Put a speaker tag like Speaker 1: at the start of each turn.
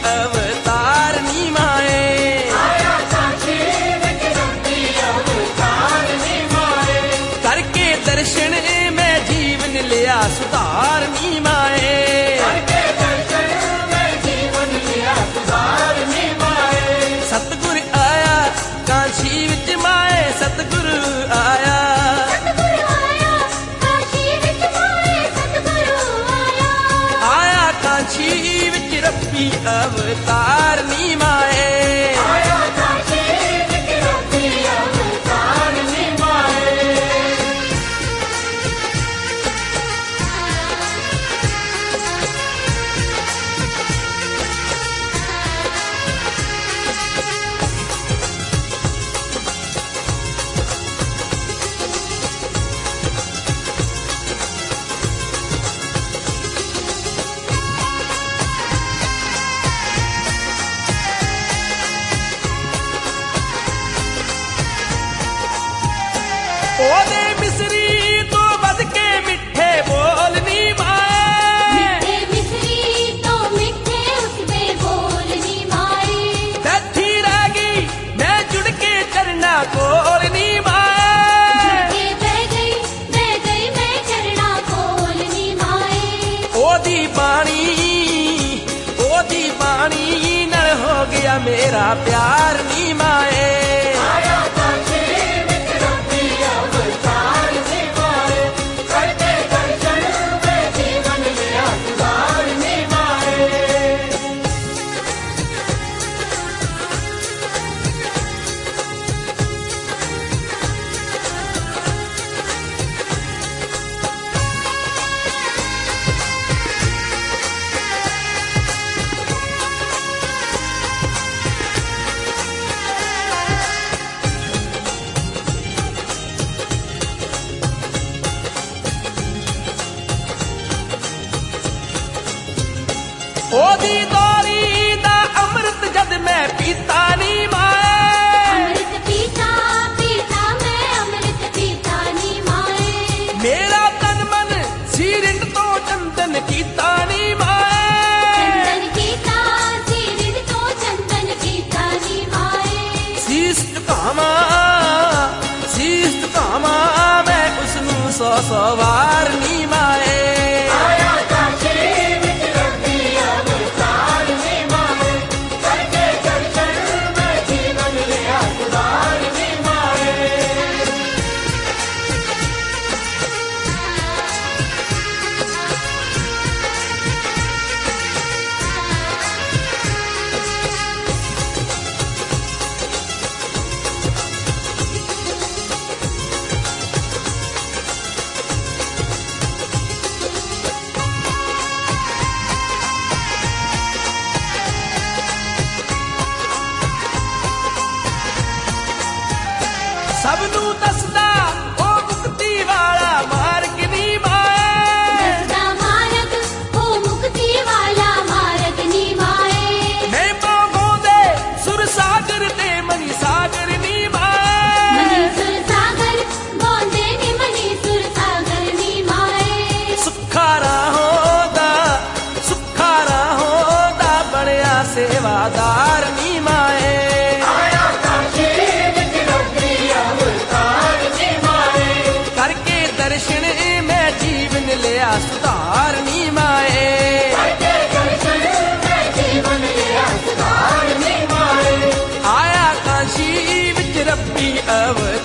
Speaker 1: अवतार नी माए।
Speaker 2: आया काशी विच रब्बी अवतार नी माए।
Speaker 1: करके दर्शन मैं जीवन लिया सुधार नी माए।
Speaker 2: करके दर्शन में जीवन लिया सुधार नी माए।
Speaker 1: सतगुर आया काशी विच माए, सतगुरु आया।
Speaker 3: सतगुरु आया काशी विच माए, सतगुरु आया।
Speaker 1: आया काशी विच रब्बी अवतार नी माए।
Speaker 2: आया काशी विच रब्बी अवतार नी माए।
Speaker 1: ओदे मिसरी तो बद के मिठे बोल नी माए।
Speaker 3: मिठे मिसरी तो मिठे उसदे बोल नी माए।
Speaker 1: बैठी रह गई मैं जुड़ के चरना कोल नी माए।
Speaker 3: झुके बह गई मैं चरना कोल नी माए।
Speaker 1: ओदी बाणी नल हो गया मेरा प्यार नी माए।
Speaker 2: आया काशी विच रब्बी अवतार नी माए। करके दर्शन में जीवन लिया सुधार नी माए।
Speaker 1: ओदी दौरी दा अमृत जद मैं पीता नी माए।
Speaker 3: अमृत पीता पीता मैं अमृत पीता नी माए।
Speaker 1: मेरा तन मन सीरिंड तो चंदन कीता नी माए।
Speaker 3: चंदन कीता सिरिंड तो चंदन कीता नी माए।
Speaker 1: शीश झुकावा मैं उसनू सौ वार नी माए।
Speaker 2: आया काशी विच रब्बी अवतार नी माए। करके दर्शन में जीवन लिया सुधार नी माए।
Speaker 1: सबनू दसदा ओ मुक्ति वाला मार्ग नी माए।
Speaker 3: दसदा मार्ग ओ मुक्ति वाला मार्ग नी माए।
Speaker 1: मैं पागों दे सुर सागर ते मनी सागर नी माए।
Speaker 3: मनी सुर सागर बोंदे नी मनी सुर सागर नी माए।
Speaker 1: सुखारा होदा बड़िया सेवादार नी माए।
Speaker 2: आया काशी विच रब्बी अवतार नी माए।
Speaker 1: करके दर्शन मैं जीवन लिया सुधार नी माए।
Speaker 2: करके दर्शन में जीवन लिया सुधार नी माए।
Speaker 1: आया काशी विच रब्बी अवतार